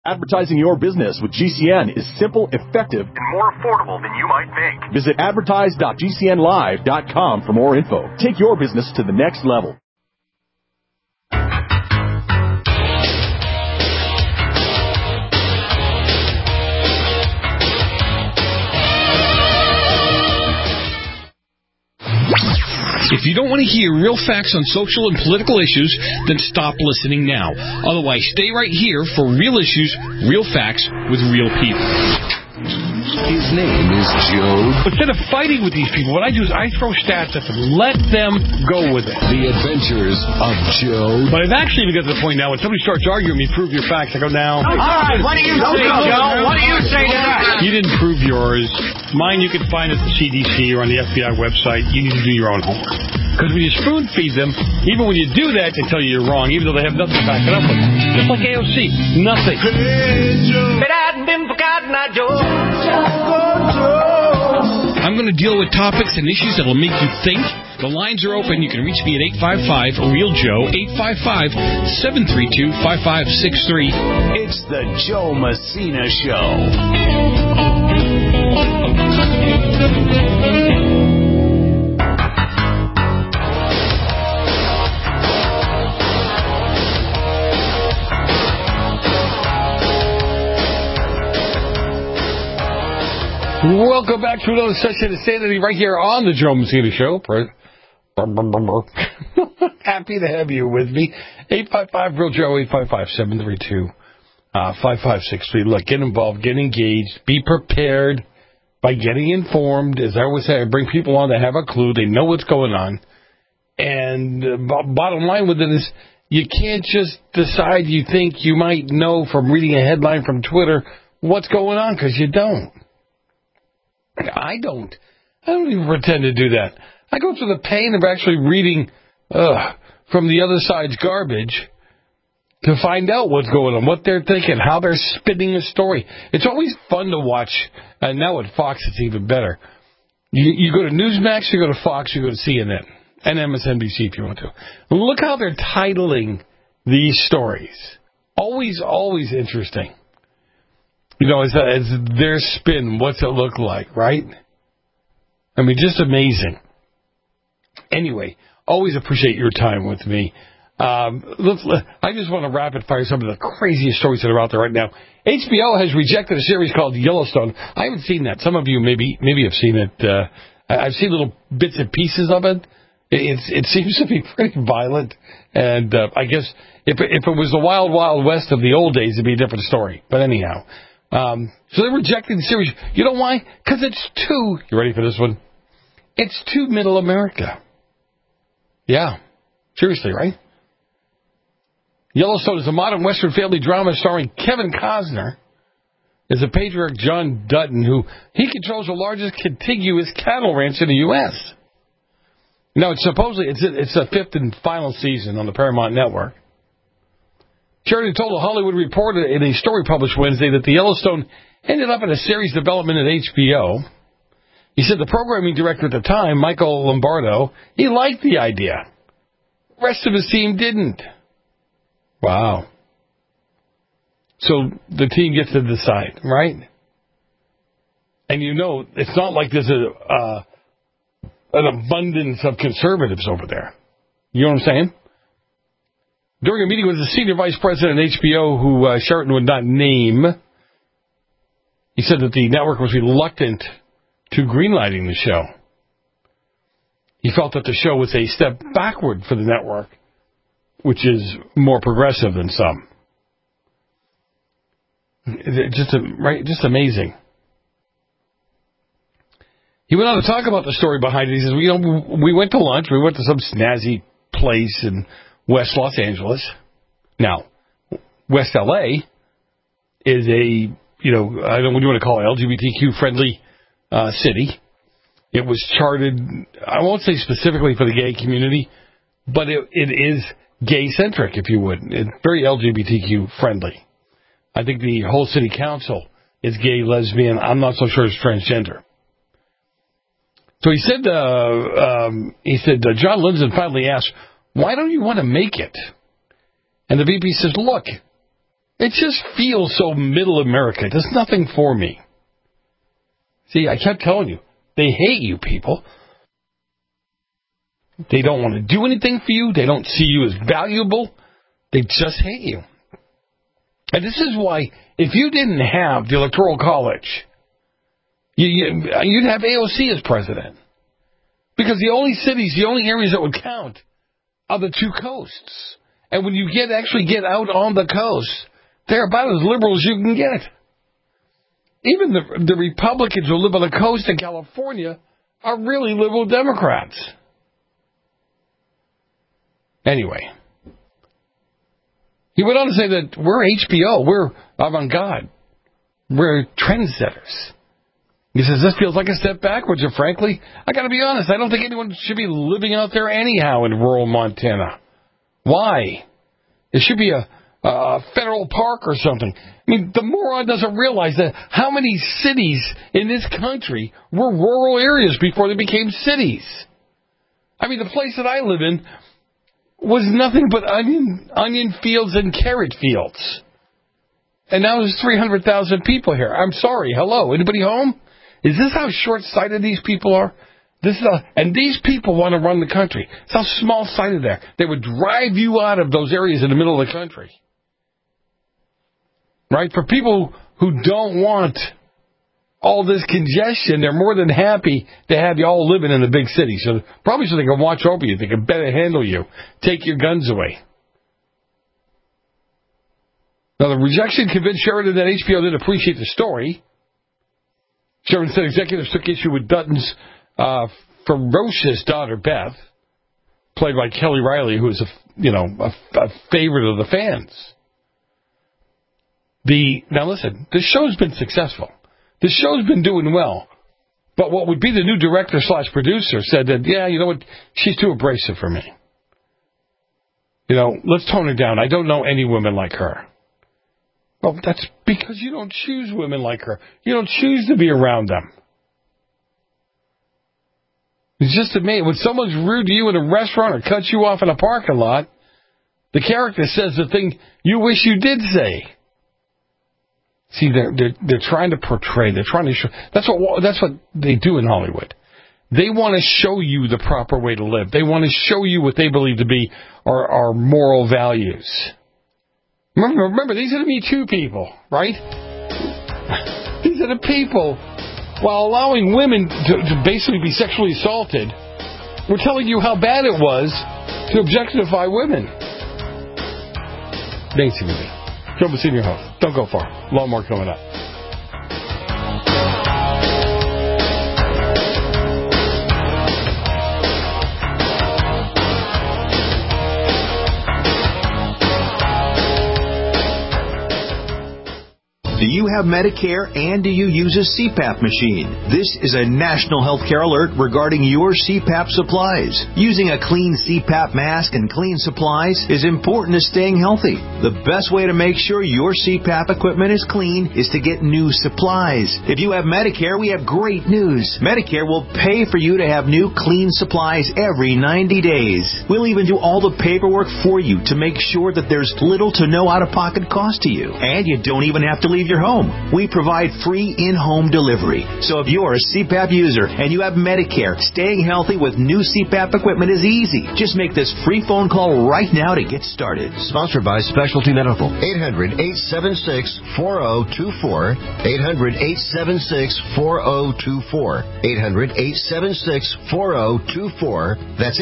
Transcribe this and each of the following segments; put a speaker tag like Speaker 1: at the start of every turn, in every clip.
Speaker 1: Advertising your business with GCN is simple, effective, and more affordable than you might think. Visit advertise.gcnlive.com for more info. Take your business to the next level.
Speaker 2: If you don't want to hear real facts on social and political issues, then stop listening now. Otherwise, stay right here for real issues, real facts, with real people.
Speaker 3: His name is Joe.
Speaker 4: Instead of fighting with these people, what I do is I throw stats at them. Let them go with it.
Speaker 3: The Adventures of Joe.
Speaker 4: But I've actually even got to the point now when somebody starts arguing with me, prove your facts, I go, now.
Speaker 5: All right, what do you say, Joe? What do you say to that?
Speaker 4: You didn't prove yours. Mine you can find at the CDC or on the FBI website. You need to do your own homework. Because when you spoon feed them, even when you do that, they tell you you're wrong, even though they have nothing to back it up with. Just like AOC. Nothing.
Speaker 5: But I hadn't been forgotten, Joe.
Speaker 2: I'm going to deal with topics and issues that will make you think. The lines are open. You can reach me at 855-REAL-JOE, 855-732-5563.
Speaker 3: It's the Joe Messina Show.
Speaker 4: Welcome back to another session of Sanity right here on the Joe Messina Show. Happy to have you with me. 855-REAL-JOE, 855-732-5563. Look, get involved, get engaged, be prepared by getting informed. As I always say, I bring people on that have a clue. They know what's going on. And bottom line with it is you can't just decide you think you might know from reading a headline from Twitter what's going on, because you don't. I don't even pretend to do that. I go through the pain of actually reading from the other side's garbage to find out what's going on, what they're thinking, how they're spinning a story. It's always fun to watch, and now at Fox it's even better. You go to Newsmax, you go to Fox, you go to CNN, and MSNBC if you want to. Look how they're titling these stories. Always interesting. You know, as their spin, what's it look like, right? I mean, just amazing. Anyway, always appreciate your time with me. I just want to rapid fire some of the craziest stories that are out there right now. HBO has rejected a series called Yellowstone. I haven't seen that. Some of you maybe have seen it. I've seen little bits and pieces of it. It seems to be pretty violent. And I guess if it was the Wild Wild West of the old days, it'd be a different story. But anyhow. So they're rejecting the series. You know why? Because it's too... You ready for this one? It's too middle America. Yeah. Seriously, right? Yellowstone is a modern Western family drama starring Kevin Costner as a patriarch John Dutton, who he controls the largest contiguous cattle ranch in the U.S. Now, it's the fifth and final season on the Paramount Network. Sheridan told The Hollywood Reporter in a story published Wednesday that the Yellowstone ended up in a series development at HBO. He said the programming director at the time, Michael Lombardo, he liked the idea. The rest of his team didn't. Wow. So the team gets to decide, right? And you know, it's not like there's an abundance of conservatives over there. You know what I'm saying? During a meeting with the senior vice president at HBO, who Sheraton would not name, he said that the network was reluctant to greenlighting the show. He felt that the show was a step backward for the network, which is more progressive than some. Just amazing. He went on to talk about the story behind it. He says, we went to lunch. We went to some snazzy place in West Los Angeles. Now, West LA is I don't know what you want to call it, LGBTQ-friendly city. It was charted, I won't say specifically for the gay community, but it is gay-centric, if you would. It's very LGBTQ-friendly. I think the whole city council is gay, lesbian. I'm not so sure it's transgender. So he said, John Lindsay finally asked, why don't you want to make it? And the VP says, look, It just feels so middle America. It does nothing for me. See, I kept telling you, they hate you people. They don't want to do anything for you. They don't see you as valuable. They just hate you. And this is why, if you didn't have the Electoral College, you'd have AOC as president. Because the only cities, the only areas that would count are the two coasts. And when you actually get out on the coast, they're about as liberal as you can get. Even the Republicans who live on the coast in California are really liberal Democrats. Anyway, he went on to say that we're HBO, we're avant-garde, we're trendsetters. He says, this feels like a step backwards, and frankly, I got to be honest, I don't think anyone should be living out there anyhow in rural Montana. Why? It should be a federal park or something. I mean, the moron doesn't realize that how many cities in this country were rural areas before they became cities. I mean, the place that I live in was nothing but onion fields and carrot fields. And now there's 300,000 people here. I'm sorry. Hello? Anybody home? Is this how short-sighted these people are? And these people want to run the country. It's how small-sighted they are. They would drive you out of those areas in the middle of the country. Right? For people who don't want all this congestion, they're more than happy to have you all living in the big city. So probably so they can watch over you. They can better handle you. Take your guns away. Now, the rejection convinced Sheridan that HBO didn't appreciate the story. Sheridan said executives took issue with Dutton's ferocious daughter, Beth, played by Kelly Riley, who is a favorite of the fans. Now listen, this show's been successful. This show's been doing well. But what would be the new director/producer said that, yeah, you know what, she's too abrasive for me. Let's tone her down. I don't know any women like her. Well, that's because you don't choose women like her. You don't choose to be around them. It's just amazing. When someone's rude to you in a restaurant or cuts you off in a parking lot, the character says the thing you wish you did say. See, they're trying to portray. They're trying to show. That's what they do in Hollywood. They want to show you the proper way to live. They want to show you what they believe to be our moral values. Remember, these are the Me Too people, right? These are the people, while allowing women to basically be sexually assaulted, we're telling you how bad it was to objectify women. Basically. Joe Messina, host. Don't go far. A lot more coming up.
Speaker 6: Do you have Medicare and do you use a CPAP machine? This is a national healthcare alert regarding your CPAP supplies. Using a clean CPAP mask and clean supplies is important to staying healthy. The best way to make sure your CPAP equipment is clean is to get new supplies. If you have Medicare, we have great news. Medicare will pay for you to have new clean supplies every 90 days. We'll even do all the paperwork for you to make sure that there's little to no out-of-pocket cost to you. And you don't even have to leave your home. We provide free in-home delivery. So if you're a CPAP user and you have Medicare, staying healthy with new CPAP equipment is easy. Just make this free phone call right now to get started.
Speaker 7: Sponsored by Specialty Medical. 800-876-4024. 800-876-4024. 800-876-4024. That's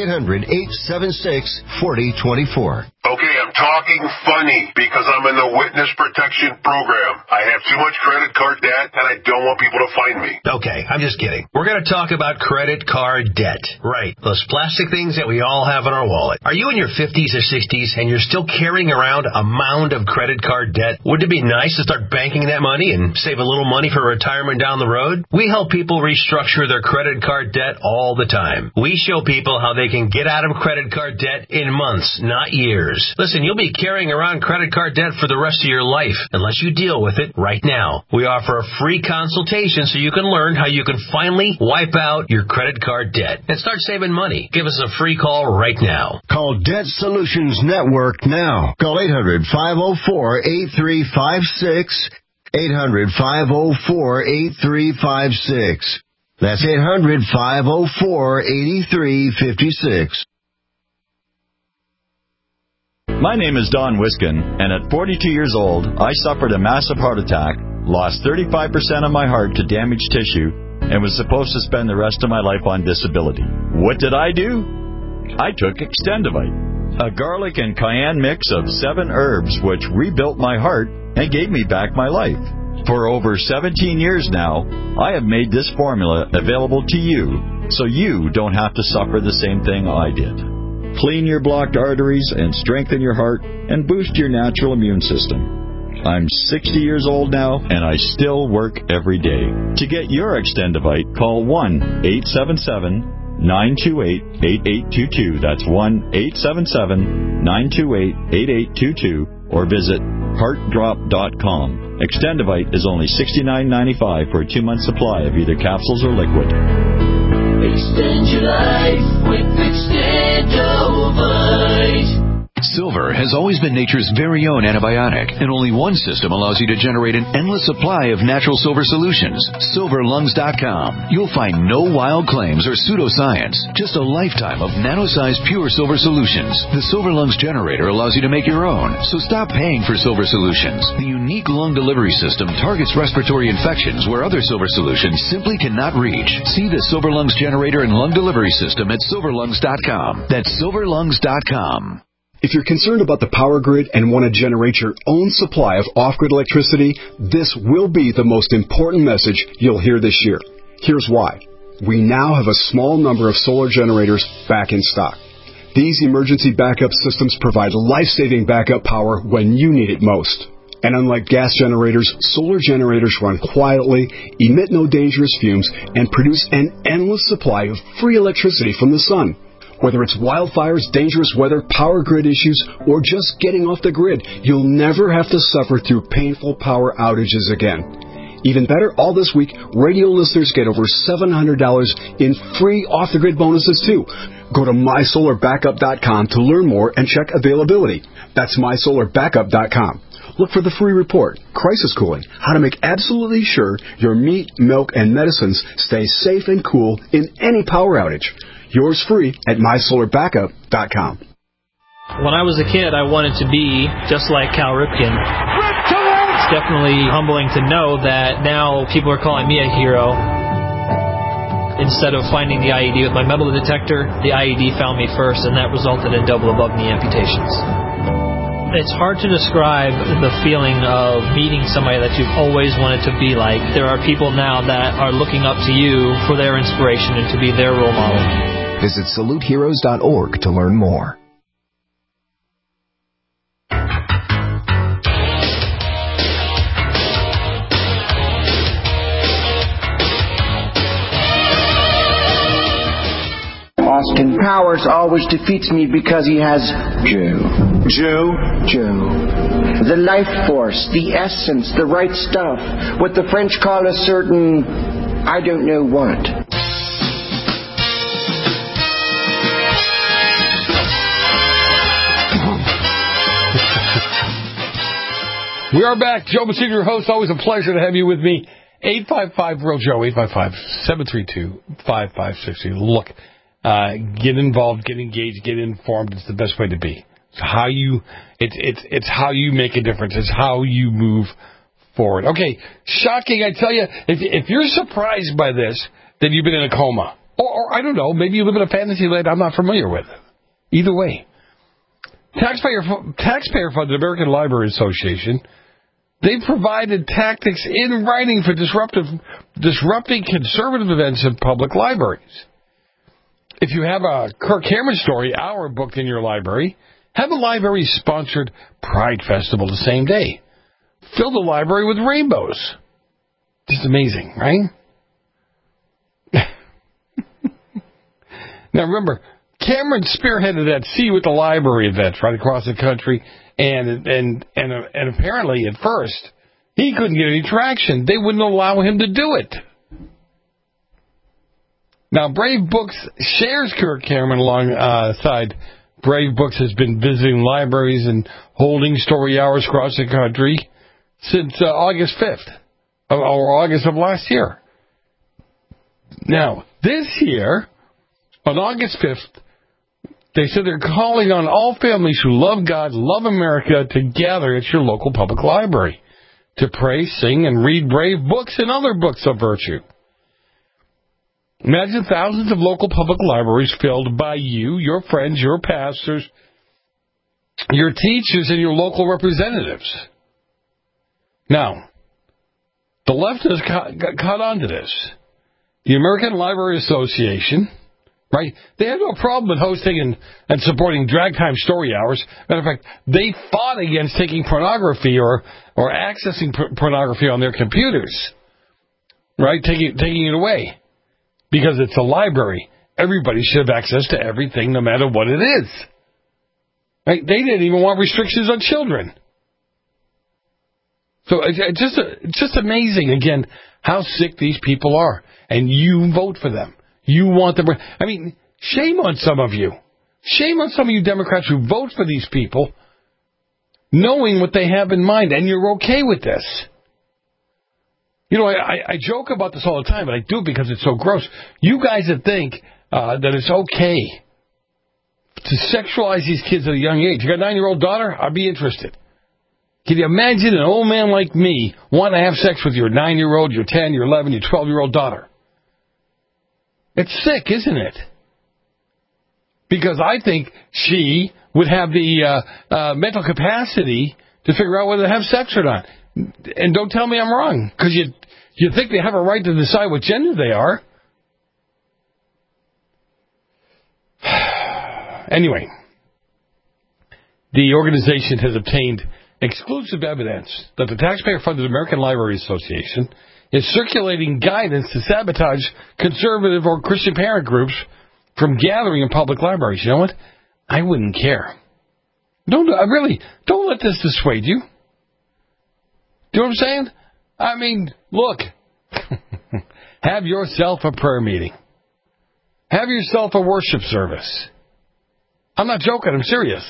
Speaker 7: 800-876-4024.
Speaker 8: Okay, I'm talking funny because I'm in the witness protection program. I have too much credit card debt and I don't want people to find me.
Speaker 7: Okay, I'm just kidding. We're going to talk about credit card debt. Right, those plastic things that we all have in our wallet. Are you in your 50s or 60s and you're still carrying around a mound of credit card debt? Wouldn't it be nice to start banking that money and save a little money for retirement down the road? We help people restructure their credit card debt all the time. We show people how they can get out of credit card debt in months, not years. Listen, you'll be carrying around credit card debt for the rest of your life unless you deal with it right now. We offer a free consultation so so you can learn how you can finally wipe out your credit card debt and start saving money. Give us a free call right now.
Speaker 9: Call Debt Solutions Network now. Call 800-504-8356. 800-504-8356. That's 800-504-8356.
Speaker 10: My name is Don Wiskin, and at 42 years old, I suffered a massive heart attack, lost 35% of my heart to damaged tissue, and was supposed to spend the rest of my life on disability. What did I do? I took Extendivite, a garlic and cayenne mix of 7 herbs which rebuilt my heart and gave me back my life. For over 17 years now, I have made this formula available to you so you don't have to suffer the same thing I did. Clean your blocked arteries and strengthen your heart and boost your natural immune system. I'm 60 years old now, and I still work every day. To get your Extendivite, call 1-877-928-8822. That's 1-877-928-8822. Or visit heartdrop.com. Extendivite is only $69.95 for a 2-month supply of either capsules or liquid.
Speaker 11: Extend your life with Extendivite.
Speaker 3: Silver has always been nature's very own antibiotic, and only one system allows you to generate an endless supply of natural silver solutions. SilverLungs.com. You'll find no wild claims or pseudoscience, just a lifetime of nano-sized pure silver solutions. The Silver Lungs generator allows you to make your own, so stop paying for silver solutions. The unique lung delivery system targets respiratory infections where other silver solutions simply cannot reach. See the Silver Lungs generator and lung delivery system at SilverLungs.com. That's SilverLungs.com.
Speaker 12: If you're concerned about the power grid and want to generate your own supply of off-grid electricity, this will be the most important message you'll hear this year. Here's why. We now have a small number of solar generators back in stock. These emergency backup systems provide life-saving backup power when you need it most. And unlike gas generators, solar generators run quietly, emit no dangerous fumes, and produce an endless supply of free electricity from the sun. Whether it's wildfires, dangerous weather, power grid issues, or just getting off the grid, you'll never have to suffer through painful power outages again. Even better, all this week, radio listeners get over $700 in free off-the-grid bonuses, too. Go to MySolarBackup.com to learn more and check availability. That's MySolarBackup.com. Look for the free report, Crisis Cooling, how to make absolutely sure your meat, milk, and medicines stay safe and cool in any power outage. Yours free at MySolarBackup.com.
Speaker 13: When I was a kid, I wanted to be just like Cal Ripken. It's definitely humbling to know that now people are calling me a hero. Instead of finding the IED with my metal detector, the IED found me first, and that resulted in double above-knee amputations. It's hard to describe the feeling of meeting somebody that you've always wanted to be like. There are people now that are looking up to you for their inspiration and to be their role model.
Speaker 14: Visit SaluteHeroes.org to learn more.
Speaker 15: Austin Powers always defeats me because he has Joe. The life force, the essence, the right stuff. What the French call a certain, I don't know what.
Speaker 4: We are back. Joe Messina, your host. Always a pleasure to have you with me. 855-REAL-JOE, 855-732-5560. Look, get involved, get engaged, get informed. It's the best way to be. It's how you make a difference. It's how you move forward. Okay, shocking, I tell you. If you're surprised by this, then you've been in a coma. Or I don't know, maybe you live in a fantasy land I'm not familiar with. Either way. Taxpayer-funded American Library Association, they've provided tactics in writing for disrupting conservative events in public libraries. If you have a Kirk Cameron story hour booked in your library, have a library-sponsored Pride Festival the same day. Fill the library with rainbows. Just amazing, right? Now remember, Cameron spearheaded that See with the Library event right across the country, and apparently at first he couldn't get any traction. They wouldn't allow him to do it. Now, Brave Books shares Kirk Cameron alongside Brave Books has been visiting libraries and holding story hours across the country since August 5th, or August of last year. Now, this year, on August 5th, they said they're calling on all families who love God, love America, to gather at your local public library to pray, sing, and read Brave Books and other books of virtue. Imagine thousands of local public libraries filled by you, your friends, your pastors, your teachers, and your local representatives. Now, the left has caught on to this. The American Library Association, right, they had no problem with hosting and supporting drag time story hours. Matter of fact, they fought against taking pornography or accessing pornography on their computers, right, taking it away. Because it's a library. Everybody should have access to everything, no matter what it is. Right? They didn't even want restrictions on children. So it's just amazing, again, how sick these people are. And you vote for them. You want them. I mean, shame on some of you. Shame on some of you Democrats who vote for these people, knowing what they have in mind, and you're okay with this. You know, I joke about this all the time, but I do because it's so gross. You guys that think that it's okay to sexualize these kids at a young age. You got a 9-year-old daughter? I'd be interested. Can you imagine an old man like me want to have sex with your 9-year-old, your 10, your 11, your 12-year-old daughter? It's sick, isn't it? Because I think she would have the mental capacity to figure out whether to have sex or not. And don't tell me I'm wrong, because you think they have a right to decide what gender they are. Anyway, the organization has obtained exclusive evidence that the taxpayer-funded American Library Association is circulating guidance to sabotage conservative or Christian parent groups from gathering in public libraries. You know what? I wouldn't care. Don't let this dissuade you. Do you know what I'm saying? I mean, look, have yourself a prayer meeting. Have yourself a worship service. I'm not joking. I'm serious.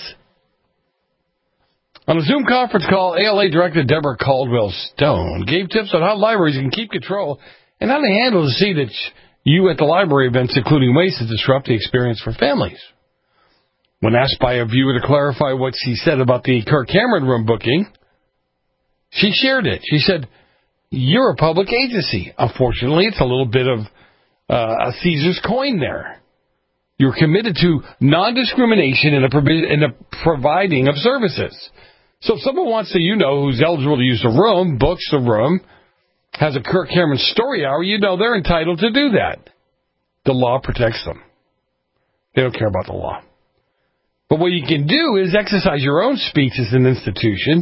Speaker 4: On a Zoom conference call, ALA Director Deborah Caldwell Stone gave tips on how libraries can keep control and how to handle the see that you at the library events, including ways to disrupt the experience for families. When asked by a viewer to clarify what she said about the Kirk Cameron room booking, she shared it. She said, "You're a public agency. Unfortunately, it's a little bit of a Caesar's coin there. You're committed to non-discrimination in the providing of services. So if someone wants to, who's eligible to use the room, books the room, has a Kirk Cameron story hour, they're entitled to do that. The law protects them. They don't care about the law. But what you can do is exercise your own speech as an institution.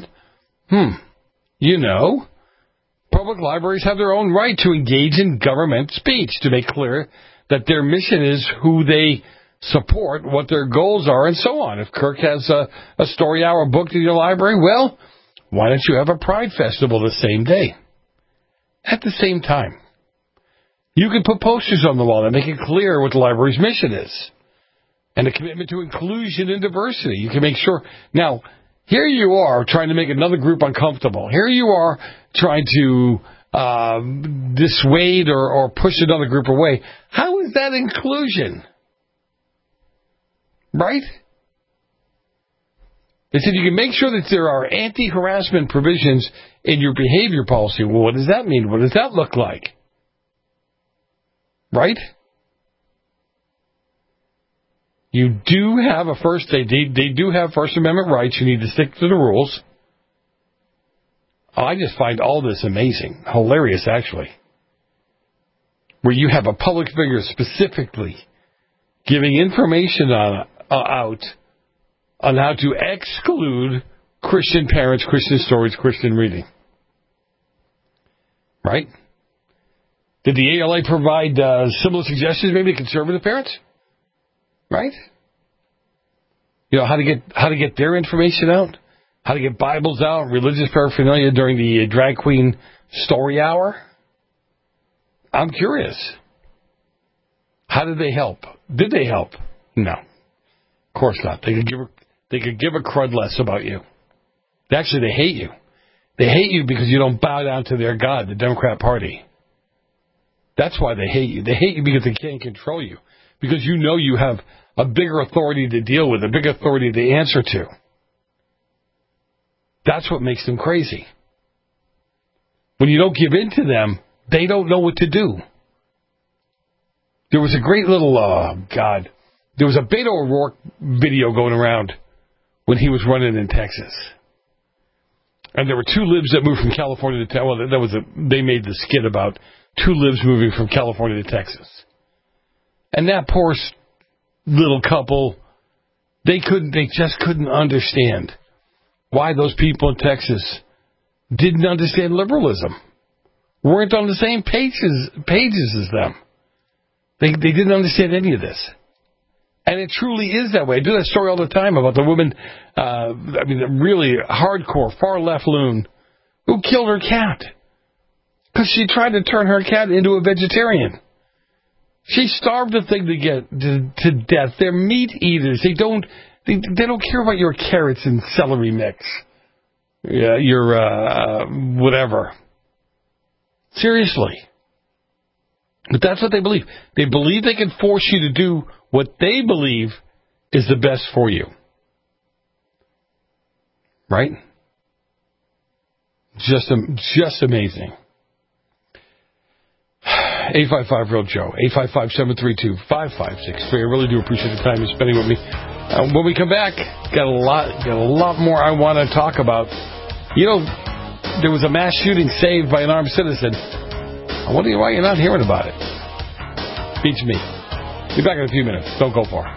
Speaker 4: Public libraries have their own right to engage in government speech to make clear that their mission is who they support, what their goals are, and so on. If Kirk has a story hour booked in your library, well, why don't you have a Pride Festival the same day? At the same time, you can put posters on the wall that make it clear what the library's mission is and a commitment to inclusion and diversity. You can make sure. Now, here you are trying to make another group uncomfortable. Here you are trying to dissuade or push another group away. How is that inclusion? Right? They said you can make sure that there are anti-harassment provisions in your behavior policy. Well, what does that mean? What does that look like? Right? You do have they do have First Amendment rights. You need to stick to the rules. I just find all this amazing. Hilarious, actually. Where you have a public figure specifically giving information out on how to exclude Christian parents, Christian stories, Christian reading. Right? Did the ALA provide similar suggestions maybe to conservative parents? Right? How to get their information out? How to get Bibles out, religious paraphernalia during the drag queen story hour? I'm curious. How did they help? Did they help? No. Of course not. They could give a crud less about you. Actually, they hate you. They hate you because you don't bow down to their God, the Democrat Party. That's why they hate you. They hate you because they can't control you. Because you know you have a bigger authority to deal with, a bigger authority to answer to. That's what makes them crazy. When you don't give in to them, they don't know what to do. There was a great little, there was a Beto O'Rourke video going around when he was running in Texas. And there were two libs that moved from California to Texas. They made the skit about two libs moving from California to Texas. And that poor little couple, they just couldn't understand why those people in Texas didn't understand liberalism, weren't on the same pages as them. They didn't understand any of this. And it truly is that way. I do that story all the time about the woman, the really hardcore, far-left loon who killed her cat because she tried to turn her cat into a vegetarian. She starved the thing to death. They're meat eaters. They don't care about your carrots and celery mix. Your whatever. Seriously. But that's what they believe. They believe they can force you to do what they believe is the best for you. Right? Just amazing. 855-REAL-JOE. 855-732-5563. I really do appreciate the time you're spending with me. When we come back, got a lot more I want to talk about. You know, there was a mass shooting saved by an armed citizen. I wonder why you're not hearing about it. Beats me. Be back in a few minutes. Don't go far.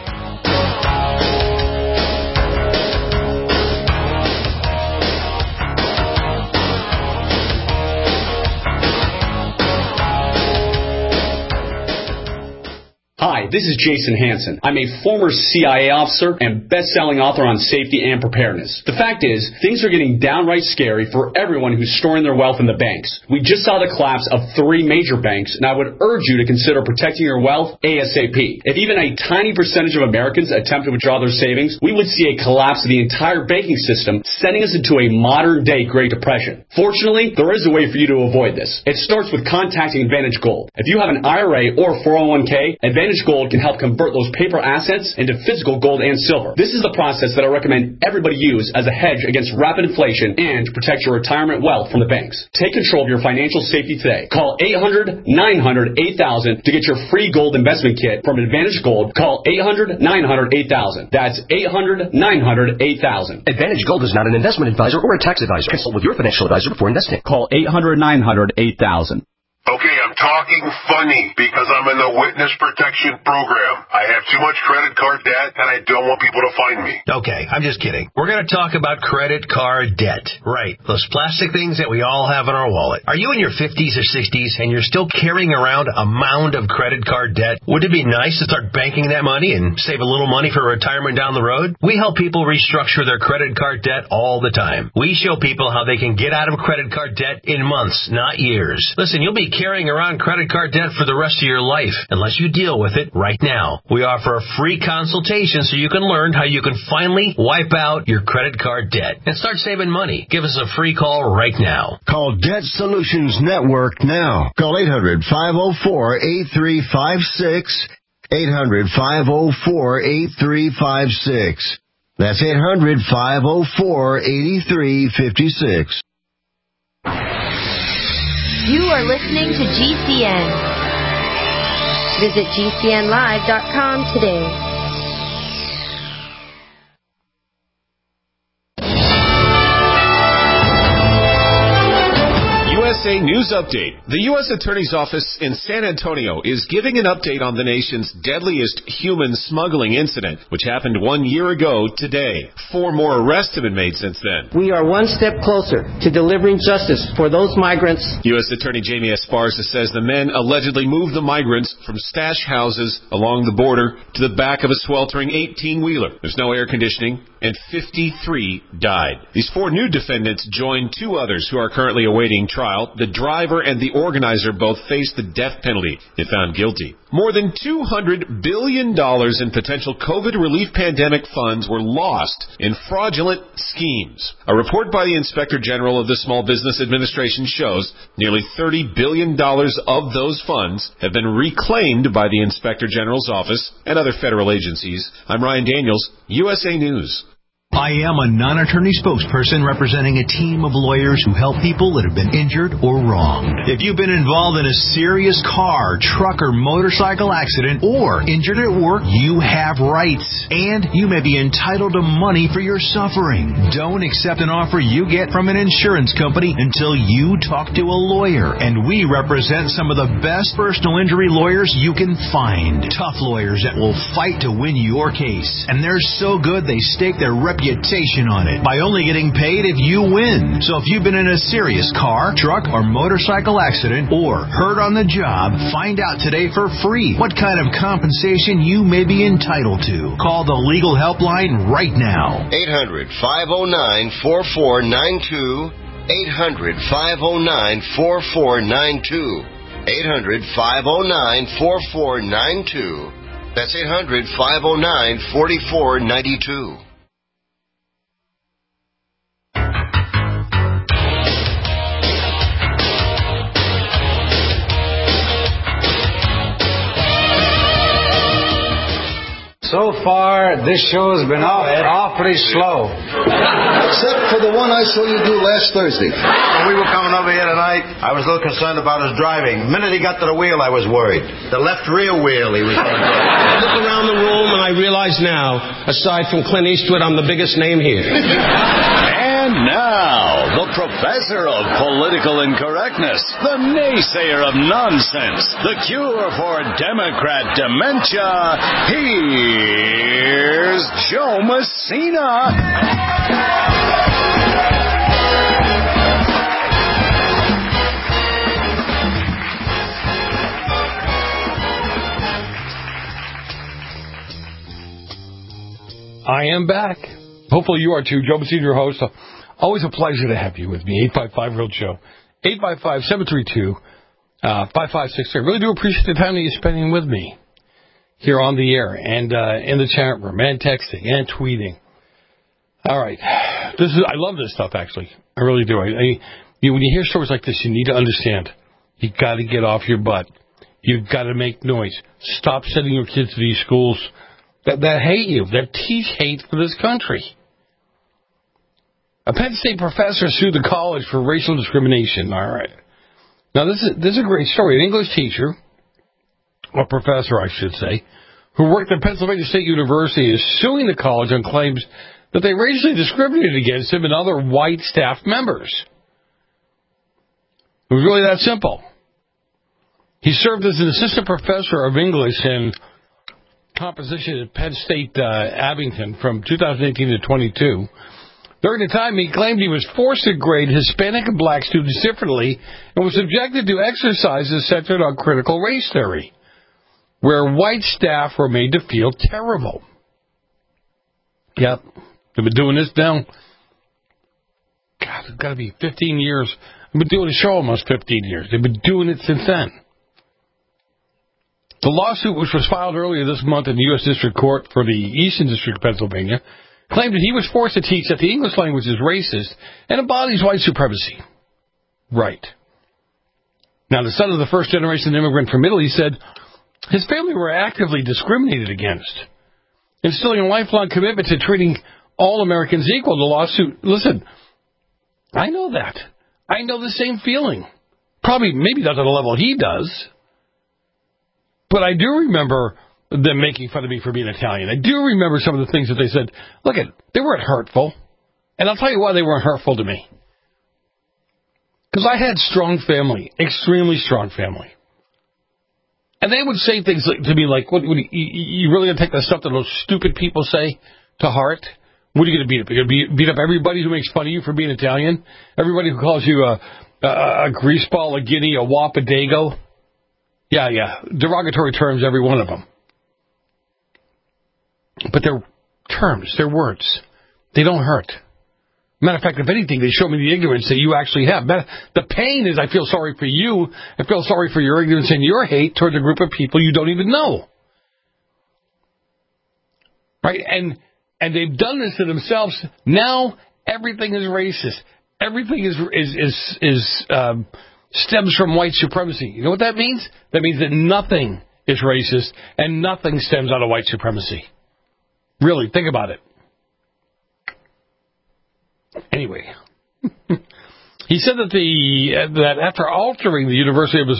Speaker 16: Hi, this is Jason Hansen. I'm a former CIA officer and best-selling author on safety and preparedness. The fact is, things are getting downright scary for everyone who's storing their wealth in the banks. We just saw the collapse of 3 major banks, and I would urge you to consider protecting your wealth ASAP. If even a tiny percentage of Americans attempt to withdraw their savings, we would see a collapse of the entire banking system, sending us into a modern-day Great Depression. Fortunately, there is a way for you to avoid this. It starts with contacting Advantage Gold. If you have an IRA or 401k, Advantage Gold can help convert those paper assets into physical gold and silver. This is the process that I recommend everybody use as a hedge against rapid inflation and to protect your retirement wealth from the banks. Take control of your financial safety today. Call 800-900-8000 to get your free gold investment kit from Advantage Gold. Call 800-900-8000. That's 800-900-8000.
Speaker 17: Advantage Gold is not an investment advisor or a tax advisor. Consult with your financial advisor before investing.
Speaker 18: Call 800-900-8000.
Speaker 8: Okay, I'm talking funny because I'm in the witness protection program. I have too much credit card debt and I don't want people to find me.
Speaker 7: Okay, I'm just kidding. We're going to talk about credit card debt. Right, those plastic things that we all have in our wallet. Are you in your 50s or 60s and you're still carrying around a mound of credit card debt? Would it be nice to start banking that money and save a little money for retirement down the road? We help people restructure their credit card debt all the time. We show people how they can get out of credit card debt in months, not years. Listen, you'll be carrying around credit card debt for the rest of your life unless you deal with it right now. We offer a free consultation so you can learn how you can finally wipe out your credit card debt and start saving money. Give us a free call right now.
Speaker 9: Call Debt Solutions Network now. Call 800-504-8356. 800-504-8356. That's 800-504-8356.
Speaker 19: You are listening to GCN. Visit GCNlive.com today.
Speaker 1: USA News Update. The U.S. Attorney's Office in San Antonio is giving an update on the nation's deadliest human smuggling incident, which happened 1 year ago today. 4 more arrests have been made since then.
Speaker 20: We are one step closer to delivering justice for those migrants.
Speaker 1: U.S. Attorney Jamie Esparza says the men allegedly moved the migrants from stash houses along the border to the back of a sweltering 18-wheeler. There's no air conditioning, and 53 died. These 4 new defendants joined 2 others who are currently awaiting trial. the driver and the organizer both face the death penalty if found guilty. More than $200 billion in potential COVID relief pandemic funds were lost in fraudulent schemes. A report by the Inspector General of the Small Business Administration shows nearly $30 billion of those funds have been reclaimed by the Inspector General's office and other federal agencies. I'm Ryan Daniels, USA News.
Speaker 6: I am a non-attorney spokesperson representing a team of lawyers who help people that have been injured or wronged. If you've been involved in a serious car, truck, or motorcycle accident or injured at work, you have rights, and you may be entitled to money for your suffering. Don't accept an offer you get from an insurance company until you talk to a lawyer, and we represent some of the best personal injury lawyers you can find. Tough lawyers that will fight to win your case, and they're so good they stake their reputation on it by only getting paid if you win. So if you've been in a serious car, truck, or motorcycle accident or hurt on the job, find out today for free what kind of compensation you may be entitled to. Call the legal helpline right now.
Speaker 9: 800-509-4492. 800-509-4492. 800-509-4492. That's 800-509-4492.
Speaker 5: So far, this show has been awfully slow.
Speaker 9: Except for the one I saw you do last Thursday.
Speaker 21: When we were coming over here tonight, I was a little concerned about his driving. The minute he got to the wheel, I was worried. The left rear wheel, he was going to
Speaker 22: I look around the room and I realize now, aside from Clint Eastwood, I'm the biggest name here.
Speaker 10: And now, the professor of political incorrectness, the naysayer of nonsense, the cure for Democrat dementia, here's Joe Messina.
Speaker 4: I am back. Hopefully you are too. Joe Messina, your host. Always a pleasure to have you with me. 855-REAL-SHOW. 855-732-5563. I really do appreciate the time that you're spending with me here on the air and in the chat room and texting and tweeting. All right. I love this stuff, actually. I really do. When you hear stories like this, you need to understand. You got to get off your butt. You've got to make noise. Stop sending your kids to these schools that hate you, that teach hate for this country. A Penn State professor sued the college for racial discrimination. All right. Now, this is a great story. An English teacher, or professor, I should say, who worked at Pennsylvania State University is suing the college on claims that they racially discriminated against him and other white staff members. It was really that simple. He served as an assistant professor of English and composition at Penn State Abington from 2018 to 22. During the time, he claimed he was forced to grade Hispanic and black students differently and was subjected to exercises centered on critical race theory, where white staff were made to feel terrible. Yep, they've been doing this now. God, it's got to be 15 years. I've been doing the show almost 15 years. They've been doing it since then. The lawsuit, which was filed earlier this month in the U.S. District Court for the Eastern District of Pennsylvania, claimed that he was forced to teach that the English language is racist and embodies white supremacy. Right. Now, the son of the first-generation immigrant from Italy said his family were actively discriminated against, instilling a lifelong commitment to treating all Americans equal. The lawsuit, listen, I know that. I know the same feeling. Maybe not to the level he does, but I do remember them making fun of me for being Italian. I do remember some of the things that they said. Look, they weren't hurtful. And I'll tell you why they weren't hurtful to me. Because I had strong family, extremely strong family. And they would say things to me like, "What you really going to take the stuff that those stupid people say to heart? What are you going to beat up? You're going to beat up everybody who makes fun of you for being Italian? Everybody who calls you a greaseball, a guinea, a wapadago? Yeah. Derogatory terms, every one of them. But they're terms, they're words. They don't hurt. Matter of fact, if anything, they show me the ignorance that you actually have. The pain is I feel sorry for you. I feel sorry for your ignorance and your hate towards a group of people you don't even know. Right? And they've done this to themselves. Now everything is racist. Everything stems from white supremacy. You know what that means? That means that nothing is racist and nothing stems out of white supremacy. Really, think about it. Anyway, he said that after alerting the university of his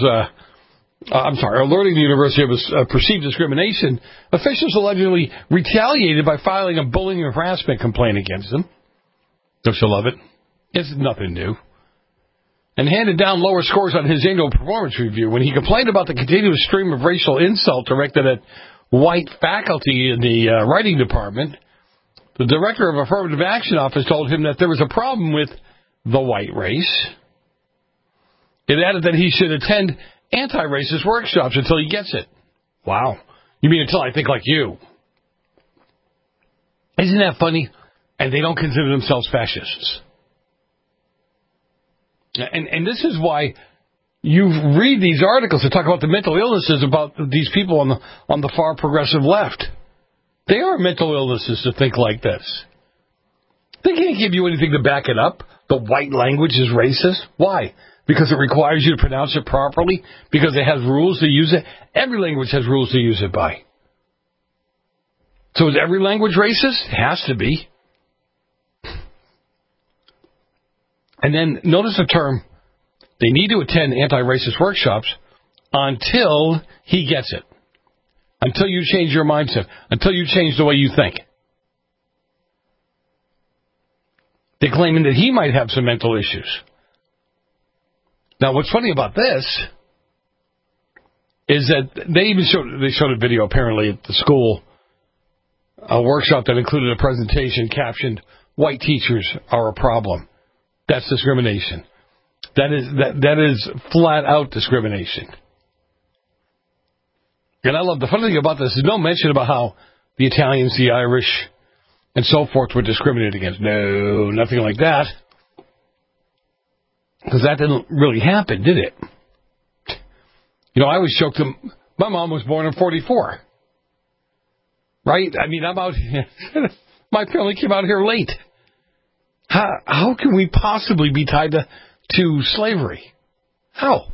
Speaker 4: perceived discrimination, officials allegedly retaliated by filing a bullying and harassment complaint against him. Don't you love it? It's nothing new. And handed down lower scores on his annual performance review when he complained about the continuous stream of racial insult directed at white faculty in the writing department. The director of Affirmative Action Office told him that there was a problem with the white race. It added that he should attend anti-racist workshops until he gets it. Wow. You mean until I think like you? Isn't that funny? And they don't consider themselves fascists. And this is why you read these articles that talk about the mental illnesses about these people on the far progressive left. They are mental illnesses to think like this. They can't give you anything to back it up. The white language is racist. Why? Because it requires you to pronounce it properly? Because it has rules to use it? Every language has rules to use it by. So is every language racist? It has to be. And then notice the term, they need to attend anti-racist workshops until he gets it. Until you change your mindset. Until you change the way you think. They're claiming that he might have some mental issues. Now, what's funny about this is that they showed a video apparently at the school, a workshop that included a presentation captioned, "White teachers are a problem." That's discrimination. That is flat out discrimination. And I love the funny thing about this is no mention about how the Italians, the Irish, and so forth were discriminated against. No, nothing like that. Because that didn't really happen, did it? You know, I always joked to them, my mom was born in 1944. Right? I mean, I'm out here. My family came out here late. How can we possibly be tied to slavery? How?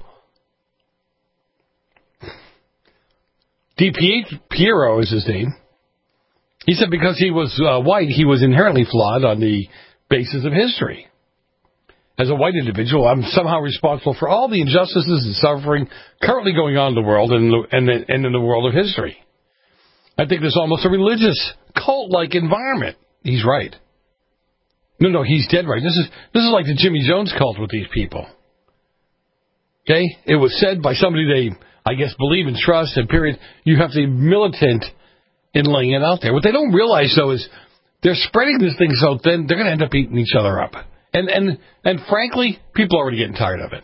Speaker 4: D. Piero is his name. He said because he was white, he was inherently flawed on the basis of history. As a white individual, I'm somehow responsible for all the injustices and suffering currently going on in the world and in the world of history. I think there's almost a religious, cult-like environment. He's right. No, he's dead right. This is like the Jimmy Jones cult with these people. Okay? It was said by somebody they, I guess, believe and trust, and period. You have to be militant in laying it out there. What they don't realize, though, is they're spreading this thing so thin, they're going to end up eating each other up. And frankly, people are already getting tired of it.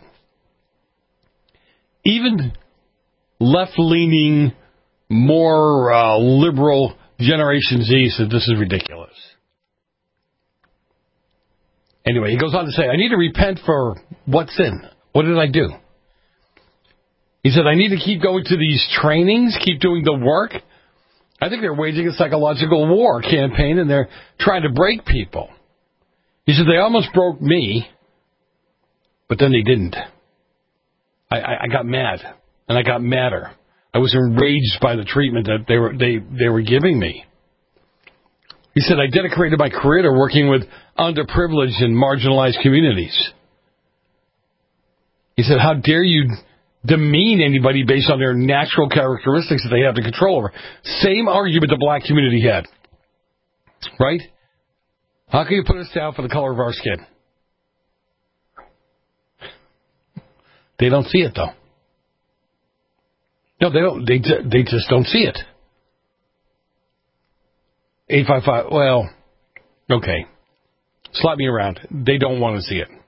Speaker 4: Even left-leaning, more liberal Generation Z said this is ridiculous. Anyway, he goes on to say, I need to repent for what sin? What did I do? He said, I need to keep going to these trainings, keep doing the work. I think they're waging a psychological war campaign, and they're trying to break people. He said, they almost broke me, but then they didn't. I got mad, and I got madder. I was enraged by the treatment that they were giving me. He said, I dedicated my career to working with underprivileged and marginalized communities. He said, how dare you demean anybody based on their natural characteristics that they have the control over? Same argument the black community had. Right? How can you put us down for the color of our skin? They don't see it, though. No, they don't. They just don't see it. 855, well, okay. Slap me around. They don't want to see it.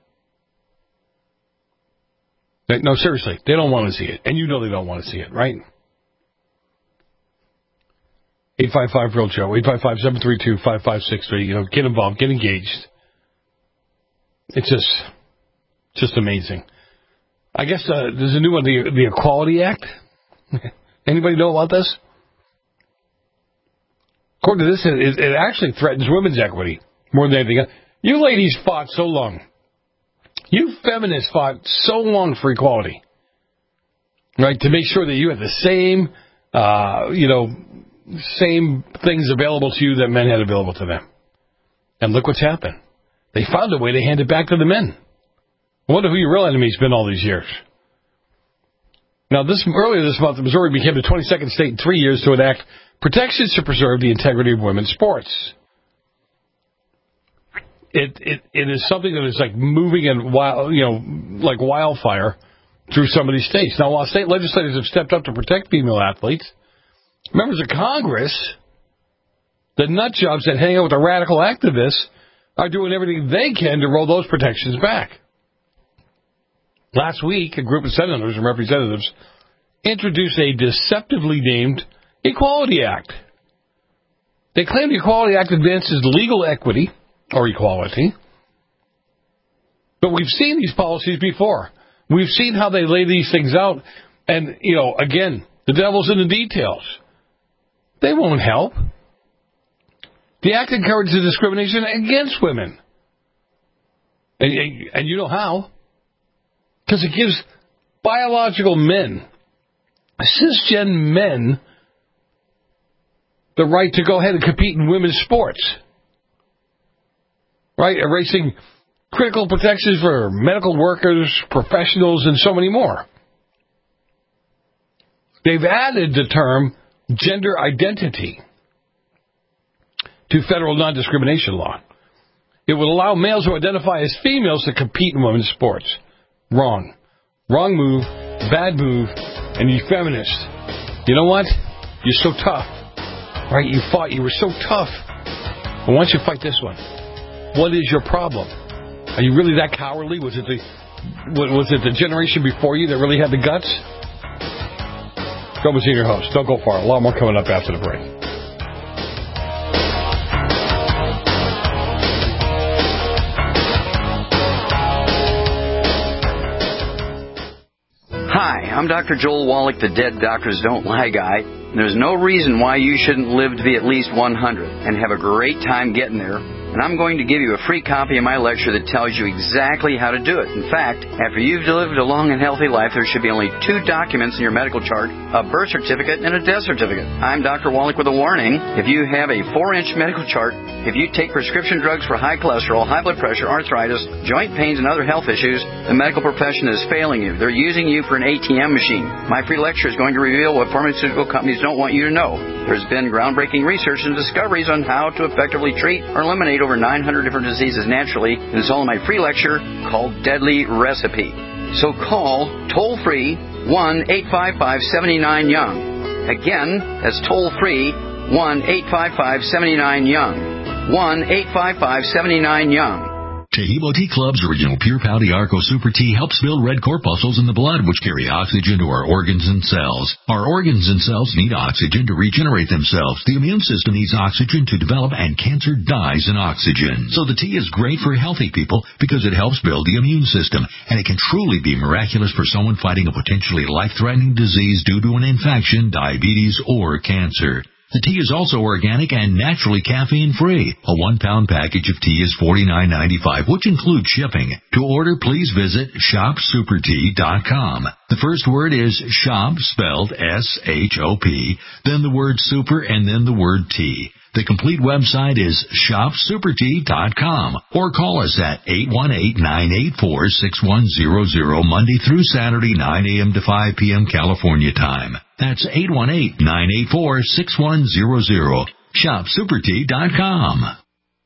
Speaker 4: No, seriously, they don't want to see it. And you know they don't want to see it, right? 855-REAL-JOE, 855-732-5563. You know, get involved, get engaged. It's just amazing. I guess there's a new one, the Equality Act. Anybody know about this? According to this, it actually threatens women's equity more than anything else. You ladies fought so long. You feminists fought so long for equality, right? To make sure that you had the same, same things available to you that men had available to them. And look what's happened. They found a way to hand it back to the men. I wonder who your real enemy's been all these years. Now, earlier this month, Missouri became the 22nd state in 3 years to enact protections to preserve the integrity of women's sports. It is something that is like moving like wildfire through some of these states. Now, while state legislators have stepped up to protect female athletes, members of Congress, the nut jobs that hang out with the radical activists, are doing everything they can to roll those protections back. Last week, a group of senators and representatives introduced a deceptively named Equality Act. They claim the Equality Act advances legal equity, or equality. But we've seen these policies before. We've seen how they lay these things out. And, again, the devil's in the details. They won't help. The act encourages discrimination against women. And you know how? Because it gives biological men, cisgen men, the right to go ahead and compete in women's sports. Right? Erasing critical protections for medical workers, professionals, and so many more. They've added the term gender identity to federal non-discrimination law. It would allow males who identify as females to compete in women's sports. Wrong. Wrong move, bad move, and you feminist. You know what? You're so tough. Right? You fought. You were so tough. But why don't you fight this one? What is your problem? Are you really that cowardly? Was it the generation before you that really had the guts? Go between your hosts. Don't go far. A lot more coming up after the break.
Speaker 2: Hi, I'm Dr. Joel Wallach, the Dead Doctors Don't Lie guy. There's no reason why you shouldn't live to be at least 100 and have a great time getting there. And I'm going to give you a free copy of my lecture that tells you exactly how to do it. In fact, after you've lived a long and healthy life, there should be only 2 documents in your medical chart, a birth certificate and a death certificate. I'm Dr. Wallach with a warning. If you have a 4-inch medical chart, if you take prescription drugs for high cholesterol, high blood pressure, arthritis, joint pains, and other health issues, the medical profession is failing you. They're using you for an ATM machine. My free lecture is going to reveal what pharmaceutical companies don't want you to know. There's been groundbreaking research and discoveries on how to effectively treat or eliminate over 900 different diseases naturally, and it's all in my free lecture called Deadly Recipe. So call toll-free 1-855-79-YOUNG. Again, that's toll-free 1-855-79-YOUNG. 1-855-79-YOUNG.
Speaker 3: Taheebo Tea Club's original Pure Pau D'Arco Super Tea helps build red corpuscles in the blood, which carry oxygen to our organs and cells. Our organs and cells need oxygen to regenerate themselves. The immune system needs oxygen to develop, and cancer dies in oxygen. So the tea is great for healthy people because it helps build the immune system, and it can truly be miraculous for someone fighting a potentially life-threatening disease due to an infection, diabetes, or cancer. The tea is also organic and naturally caffeine-free. A 1-pound package of tea is $49.95, which includes shipping. To order, please visit shopsupertea.com. The first word is shop, spelled S-H-O-P, then the word super, and then the word tea. The complete website is shopsupertea.com, or call us at 818-984-6100, Monday through Saturday, 9 a.m. to 5 p.m. California time. That's 818-984-6100. shopsupertea.com.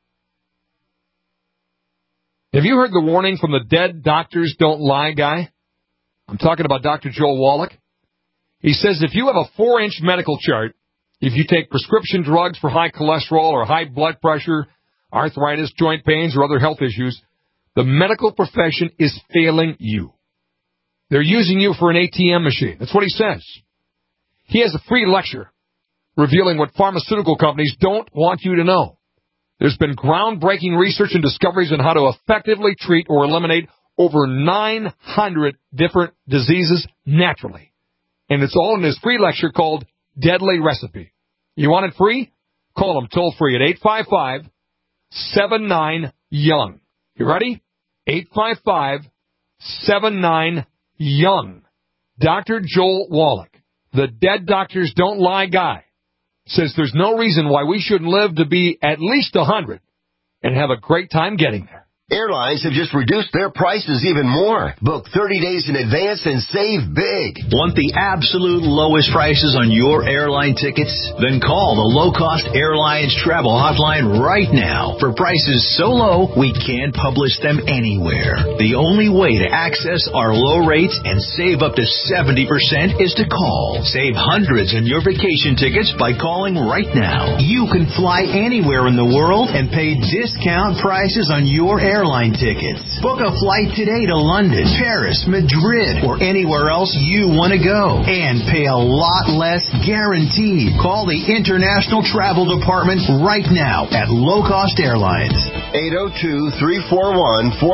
Speaker 11: Have you heard the warning from the Dead Doctors Don't Lie guy? I'm talking about Dr. Joel Wallach. He says if you have a 4-inch medical chart, if you take prescription drugs for high cholesterol or high blood pressure, arthritis, joint pains, or other health issues, the medical profession is failing you. They're using you for an ATM machine. That's what he says. He has a free lecture revealing what pharmaceutical companies don't want you to know. There's been groundbreaking research and discoveries on how to effectively treat or eliminate over 900 different diseases naturally. And it's all in this free lecture called Deadly Recipe. You want it free? Call them toll free at 855-79-YOUNG. You ready? 855-79-YOUNG. Dr. Joel Wallach, the Dead Doctors Don't Lie guy, says there's no reason why we shouldn't live to be at least 100 and have a great time getting there.
Speaker 12: Airlines have just reduced their prices even more. Book 30 days in advance and save big.
Speaker 6: Want the absolute lowest prices on your airline tickets? Then call the Low Cost Airlines Travel Hotline right now. For prices so low, we can't publish them anywhere. The only way to access our low rates and save up to 70% is to call. Save hundreds on your vacation tickets by calling right now. You can fly anywhere in the world and pay discount prices on your airline tickets. Book a flight today to London, Paris, Madrid, or anywhere else you want to go. And pay a lot less guaranteed. Call the International Travel Department right now at Low Cost Airlines.
Speaker 12: 802-341-4535.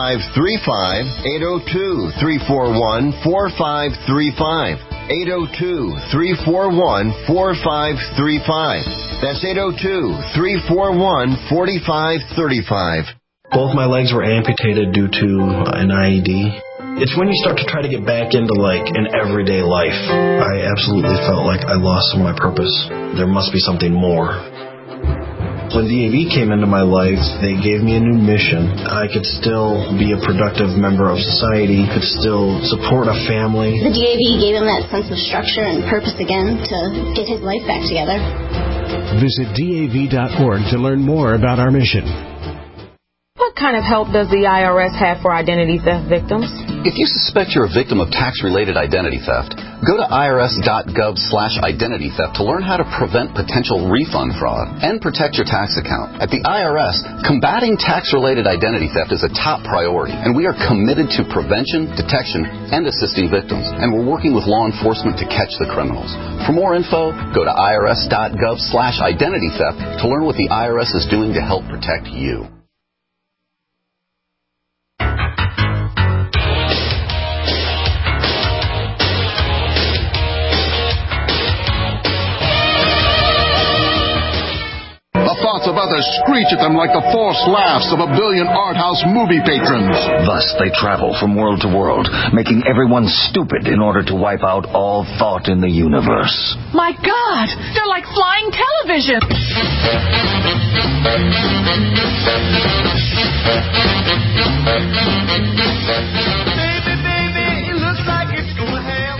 Speaker 12: 802-341-4535. 802-341-4535. That's 802-341-4535.
Speaker 13: Both my legs were amputated due to an IED. It's when you start to try to get back into, an everyday life. I absolutely felt like I lost some of my purpose. There must be something more. When DAV came into my life, they gave me a new mission. I could still be a productive member of society, could still support a family.
Speaker 23: The DAV gave him that sense of structure and purpose again to get his life back together.
Speaker 24: Visit DAV.org to learn more about our mission.
Speaker 25: What kind of help does the IRS have for identity theft victims?
Speaker 26: If you suspect you're a victim of tax-related identity theft, go to irs.gov/identity theft to learn how to prevent potential refund fraud and protect your tax account. At the IRS, combating tax-related identity theft is a top priority, and we are committed to prevention, detection, and assisting victims. And we're working with law enforcement to catch the criminals. For more info, go to irs.gov/identity theft to learn what the IRS is doing to help protect you.
Speaker 27: Thoughts of others screech at them like the forced laughs of a billion art house movie patrons.
Speaker 28: Thus they travel from world to world, making everyone stupid in order to wipe out all thought in the universe.
Speaker 29: My God, they're like flying television.
Speaker 30: Baby, baby, it looks like it's going to hell.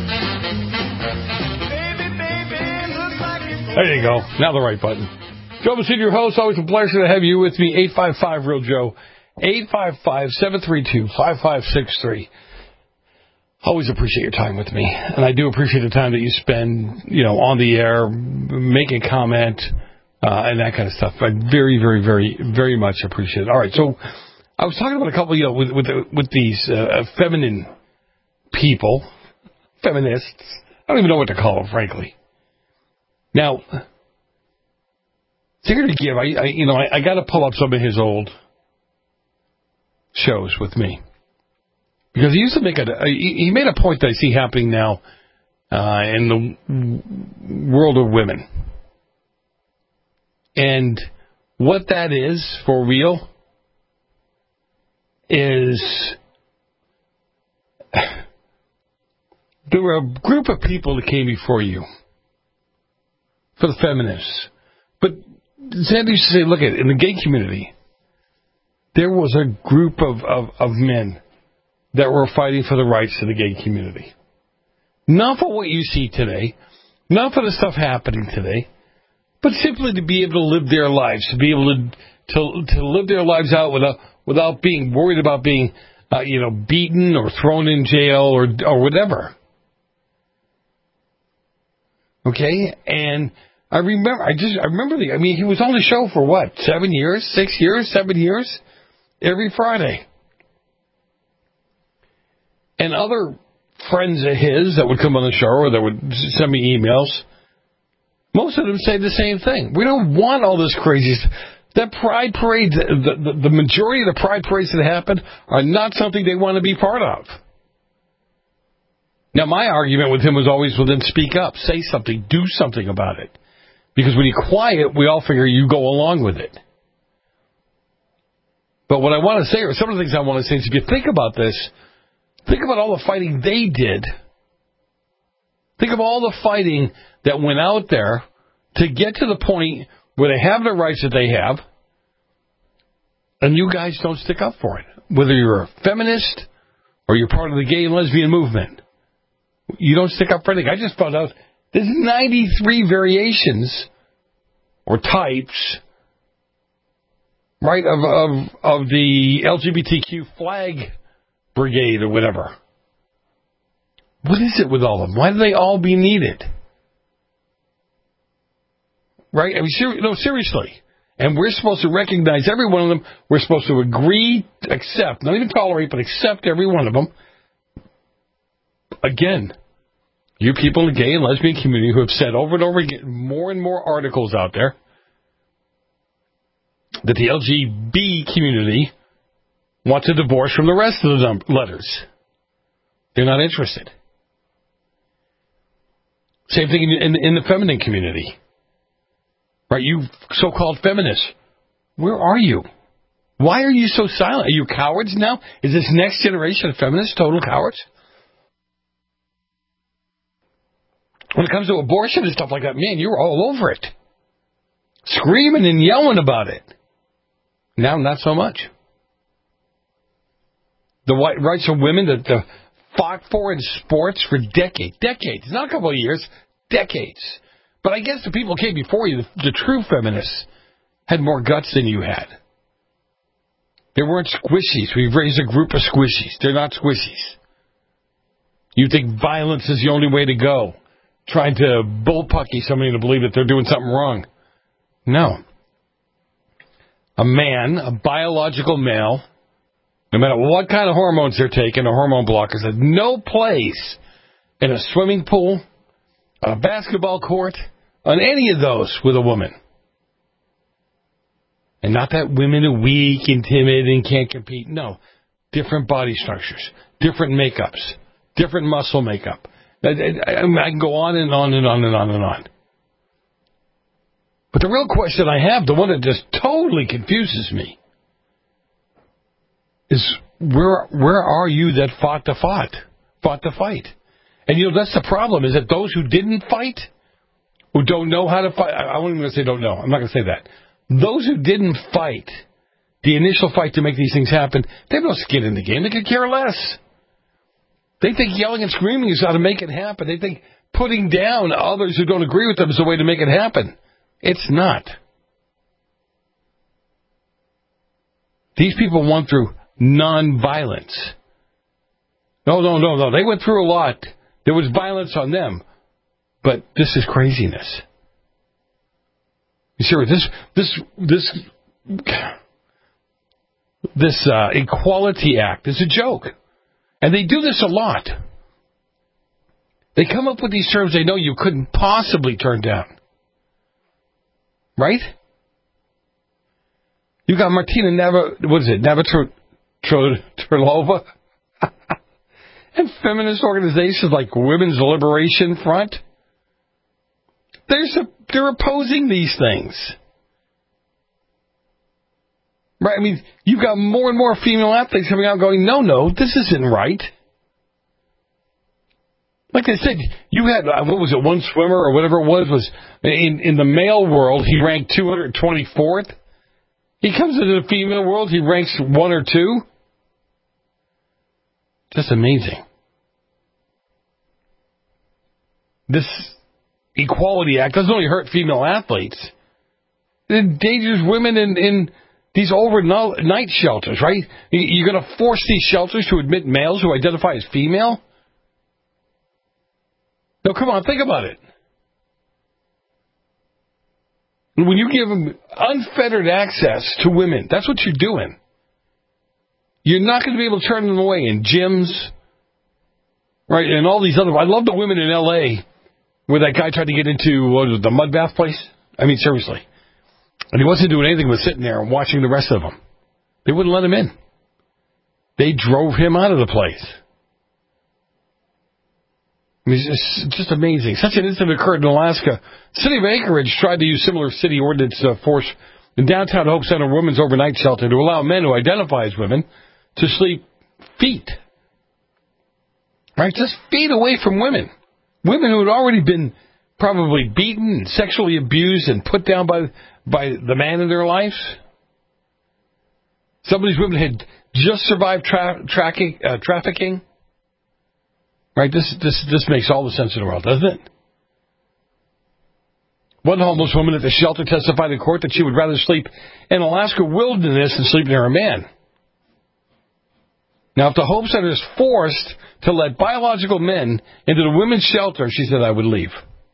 Speaker 30: Baby, baby, it looks like it's going to hell.
Speaker 4: There you go. Now the right button. Joe Messina, your host. Always a pleasure to have you with me. 855-REAL-JOE. 855-732-5563. Always appreciate your time with me. And I do appreciate the time that you spend, on the air, making comment, and that kind of stuff. I very, very, very, very much appreciate it. All right, so I was talking about a couple, with these feminine people, feminists. I don't even know what to call them, frankly. Now, Secret to Give, I got to pull up some of his old shows with me, because he used to he made a point that I see happening now in the world of women, and what that is for real is there were a group of people that came before you for the feminists, but Sandy used to say, look, in the gay community, there was a group of men that were fighting for the rights of the gay community. Not for what you see today, not for the stuff happening today, but simply to be able to live their lives, to be able to live their lives out without being worried about being, beaten or thrown in jail or whatever. Okay? And I remember he was on the show for what, 7 years, 6 years, 7 years? Every Friday. And other friends of his that would come on the show or that would send me emails, most of them say the same thing. We don't want all this crazy stuff. That pride parade, the majority of the pride parades that happen are not something they want to be part of. Now, my argument with him was always, well, then speak up, say something, do something about it. Because when you're quiet, we all figure you go along with it. But what I want to say, or some of the things I want to say, is if you think about this, think about all the fighting they did. Think of all the fighting that went out there to get to the point where they have the rights that they have, and you guys don't stick up for it. Whether you're a feminist or you're part of the gay and lesbian movement, you don't stick up for anything. I just found out there's 93 variations or types, right, of the LGBTQ flag brigade or whatever. What is it with all of them? Why do they all be needed? Right? I mean, seriously. And we're supposed to recognize every one of them. We're supposed to agree, accept, not even tolerate, but accept every one of them. Again, you people in the gay and lesbian community who have said over and over again, more and more articles out there, that the LGB community wants a divorce from the rest of the letters. They're not interested. Same thing in the feminine community. Right, you so-called feminists, where are you? Why are you so silent? Are you cowards now? Is this next generation of feminists total cowards? When it comes to abortion and stuff like that, man, you're all over it. Screaming and yelling about it. Now, not so much. The rights of women that fought for in sports for decades, not a couple of years, decades. But I guess the people who came before you, the true feminists, had more guts than you had. They weren't squishies. We've raised a group of squishies. They're not squishies. You think violence is the only way to go, trying to bullpucky somebody to believe that they're doing something wrong. No. A man, a biological male, no matter what kind of hormones they're taking, or hormone blockers, has no place in a swimming pool, on a basketball court, on any of those with a woman. And not that women are weak and timid and can't compete. No. Different body structures, different makeups, different muscle makeup. I can go on and on and on and on and on. But the real question I have, the one that just totally confuses me, is where are you that fought the fight? And, that's the problem, is that those who didn't fight, who don't know how to fight, I wasn't going to say don't know, I'm not going to say that. Those who didn't fight, the initial fight to make these things happen, they have no skin in the game. They could care less. They think yelling and screaming is how to make it happen. They think putting down others who don't agree with them is the way to make it happen. It's not. These people went through nonviolence. No. They went through a lot. There was violence on them. But this is craziness. You see, this Equality Act is a joke. And they do this a lot. They come up with these terms they know you couldn't possibly turn down. Right? You got Martina Navratilova and feminist organizations like Women's Liberation Front. They're opposing these things. Right? I mean, you've got more and more female athletes coming out going, no, this isn't right. Like I said, you had, one swimmer or whatever it was in the male world, he ranked 224th. He comes into the female world, he ranks 1 or 2. Just amazing. This Equality Act doesn't only hurt female athletes. It endangers women in these overnight shelters, right? You're going to force these shelters to admit males who identify as female? No, come on, think about it. When you give them unfettered access to women, that's what you're doing. You're not going to be able to turn them away in gyms, right, and all these other... I love the women in L.A. where that guy tried to get into the mud bath place. I mean, seriously. And he wasn't doing anything but sitting there and watching the rest of them. They wouldn't let him in. They drove him out of the place. I mean, it's just amazing. Such an incident occurred in Alaska. City of Anchorage tried to use similar city ordinance force in downtown Hope Center Women's Overnight Shelter to allow men who identify as women to sleep feet. Right? Just feet away from women. Women who had already been probably beaten and sexually abused and put down by the man in their lives. Some of these women had just survived trafficking. Right? This makes all the sense in the world, doesn't it? One homeless woman at the shelter testified in court that she would rather sleep in Alaska wilderness than sleep near a man. Now, if the Hope Center is forced to let biological men into the women's shelter, she said, I would leave.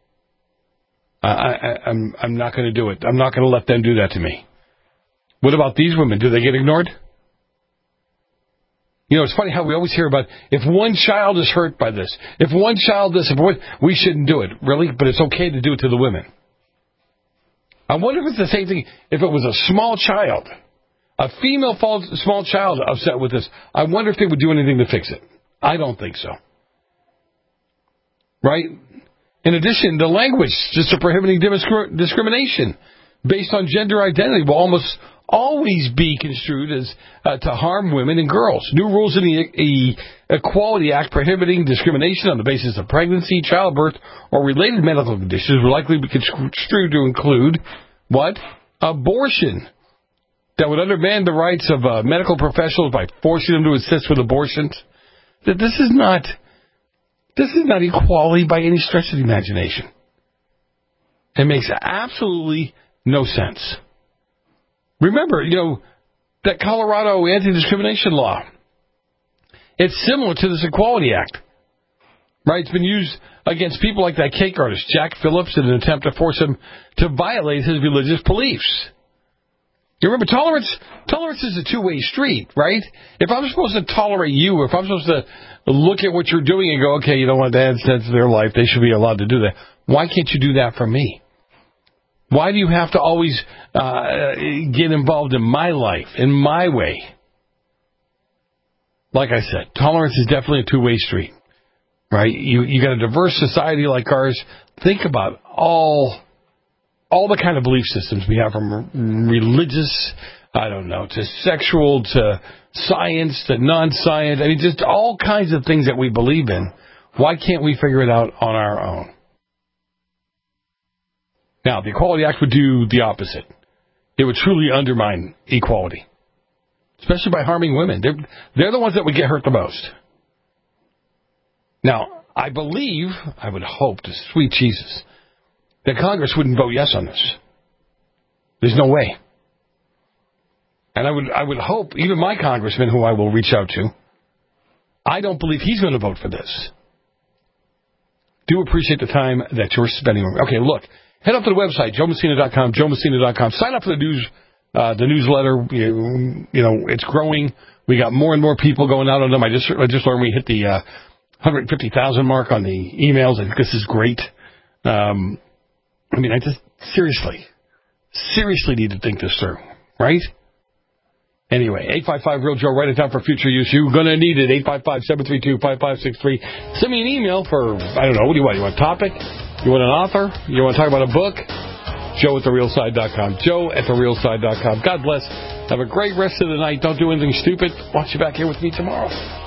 Speaker 4: I'm not going to do it. I'm not going to let them do that to me. What about these women? Do they get ignored? You know, it's funny how we always hear about if one child is hurt by this, if one child this, we shouldn't do it. Really? But it's okay to do it to the women. I wonder if it's the same thing if it was a small child, a female small child upset with this. I wonder if they would do anything to fix it. I don't think so. Right? In addition, the language just prohibiting discrimination based on gender identity will almost always be construed as to harm women and girls. New rules in the Equality Act prohibiting discrimination on the basis of pregnancy, childbirth, or related medical conditions will likely be construed to include, what? Abortion. That would undermine the rights of medical professionals by forcing them to assist with abortions. This is not equality by any stretch of the imagination. It makes absolutely no sense. Remember, that Colorado anti-discrimination law. It's similar to this Equality Act. Right? It's been used against people like that cake artist, Jack Phillips, in an attempt to force him to violate his religious beliefs. You remember, tolerance is a two-way street, right? If I'm supposed to tolerate you, if I'm supposed to look at what you're doing and go, okay, you know what, that's their life, they should be allowed to do that. Why can't you do that for me? Why do you have to always get involved in my life, in my way? Like I said, tolerance is definitely a two-way street, right? You got a diverse society like ours. Think about all the kind of belief systems we have, from religious, to sexual, to science, to non-science. I mean, just all kinds of things that we believe in. Why can't we figure it out on our own? Now, the Equality Act would do the opposite. It would truly undermine equality, especially by harming women. They're the ones that would get hurt the most. Now, I would hope to sweet Jesus, that Congress wouldn't vote yes on this. There's no way. And I would hope, even my congressman, who I will reach out to, I don't believe he's going to vote for this. Do appreciate the time that you're spending. Okay, look. Head up to the website, joemessina.com, joemessina.com. Sign up for the newsletter. It's growing. We got more and more people going out on them. I just learned we hit the 150,000 mark on the emails. I think this is great. I just seriously need to think this through, right? Anyway, 855-REAL-JOE, write it down for future use. You're going to need it, 855-732-5563. Send me an email for, what do you want? You want a topic? You want an author? You want to talk about a book? Joe@therealside.com. Joe@therealside.com. God bless. Have a great rest of the night. Don't do anything stupid. Watch you back here with me tomorrow.